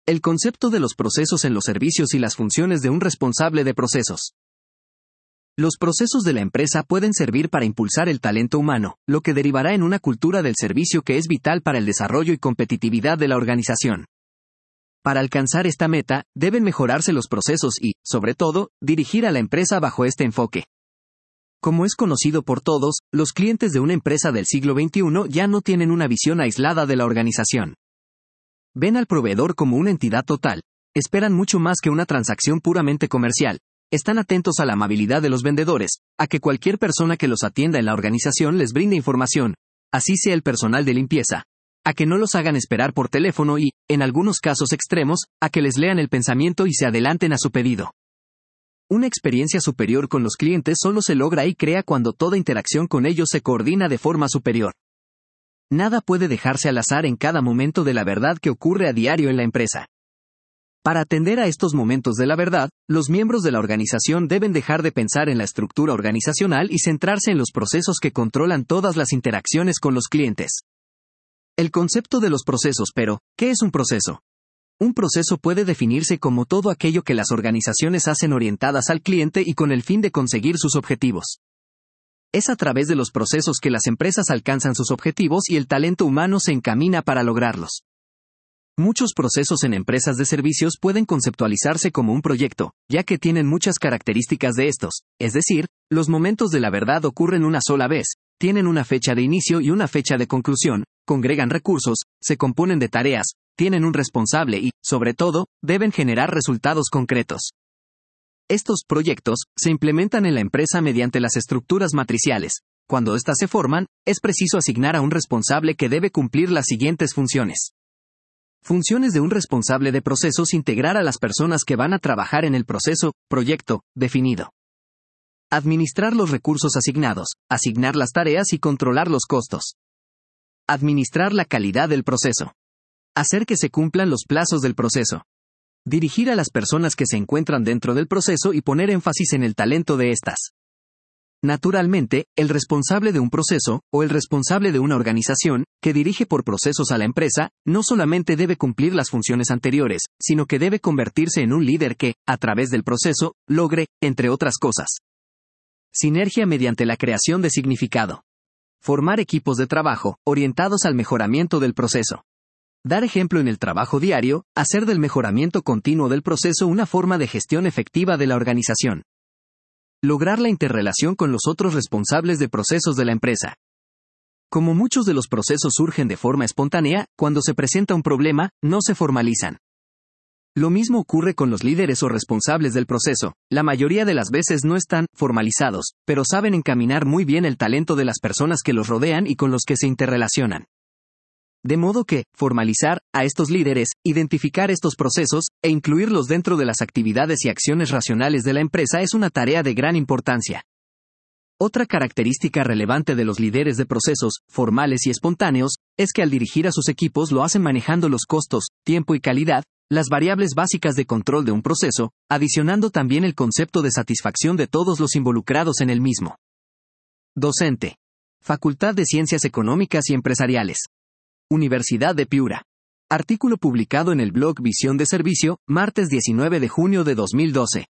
El concepto de los procesos en los servicios y las funciones de un responsable de procesos. Los procesos de la empresa pueden servir para impulsar el talento humano, lo que derivará en una cultura del servicio que es vital para el desarrollo y competitividad de la organización. Para alcanzar esta meta, deben mejorarse los procesos y, sobre todo, dirigir a la empresa bajo este enfoque. Como es conocido por todos, los clientes de una empresa del siglo XXI ya no tienen una visión aislada de la organización. Ven al proveedor como una entidad total, esperan mucho más que una transacción puramente comercial. Están atentos a la amabilidad de los vendedores, a que cualquier persona que los atienda en la organización les brinde información, así sea el personal de limpieza, a que no los hagan esperar por teléfono y, en algunos casos extremos, a que les lean el pensamiento y se adelanten a su pedido. Una experiencia superior con los clientes solo se logra y crea cuando toda interacción con ellos se coordina de forma superior. Nada puede dejarse al azar en cada momento de la verdad que ocurre a diario en la empresa. Para atender a estos momentos de la verdad, los miembros de la organización deben dejar de pensar en la estructura organizacional y centrarse en los procesos que controlan todas las interacciones con los clientes. El concepto de los procesos. Pero, ¿qué es un proceso? Un proceso puede definirse como todo aquello que las organizaciones hacen orientadas al cliente y con el fin de conseguir sus objetivos. Es a través de los procesos que las empresas alcanzan sus objetivos y el talento humano se encamina para lograrlos. Muchos procesos en empresas de servicios pueden conceptualizarse como un proyecto, ya que tienen muchas características de estos, es decir, los momentos de la verdad ocurren una sola vez, tienen una fecha de inicio y una fecha de conclusión, congregan recursos, se componen de tareas, tienen un responsable y, sobre todo, deben generar resultados concretos. Estos proyectos se implementan en la empresa mediante las estructuras matriciales. Cuando éstas se forman, es preciso asignar a un responsable que debe cumplir las siguientes funciones. Funciones de un responsable de procesos: integrar a las personas que van a trabajar en el proyecto, definido. Administrar los recursos asignados, asignar las tareas y controlar los costos. Administrar la calidad del proceso. Hacer que se cumplan los plazos del proceso. Dirigir a las personas que se encuentran dentro del proceso y poner énfasis en el talento de estas. Naturalmente, el responsable de un proceso, o el responsable de una organización, que dirige por procesos a la empresa, no solamente debe cumplir las funciones anteriores, sino que debe convertirse en un líder que, a través del proceso, logre, entre otras cosas. Sinergia mediante la creación de significado. Formar equipos de trabajo, orientados al mejoramiento del proceso. Dar ejemplo en el trabajo diario, hacer del mejoramiento continuo del proceso una forma de gestión efectiva de la organización. Lograr la interrelación con los otros responsables de procesos de la empresa. Como muchos de los procesos surgen de forma espontánea, cuando se presenta un problema, no se formalizan. Lo mismo ocurre con los líderes o responsables del proceso. La mayoría de las veces no están formalizados, pero saben encaminar muy bien el talento de las personas que los rodean y con los que se interrelacionan. De modo que, formalizar a estos líderes, identificar estos procesos, e incluirlos dentro de las actividades y acciones racionales de la empresa es una tarea de gran importancia. Otra característica relevante de los líderes de procesos, formales y espontáneos, es que al dirigir a sus equipos lo hacen manejando los costos, tiempo y calidad, las variables básicas de control de un proceso, adicionando también el concepto de satisfacción de todos los involucrados en el mismo. Docente. Facultad de Ciencias Económicas y Empresariales. Universidad de Piura. Artículo publicado en el blog Visión de Servicio, martes 19 de junio de 2012.